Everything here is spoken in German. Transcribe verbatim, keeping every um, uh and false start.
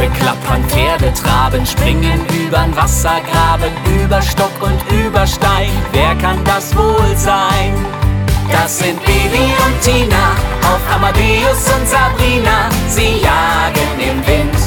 Pferde klappern, Pferde traben, springen übern Wassergraben, über Stock und über Stein. Wer kann das wohl sein? Das sind Bibi und Tina, auf Amadeus und Sabrina. Sie jagen im Wind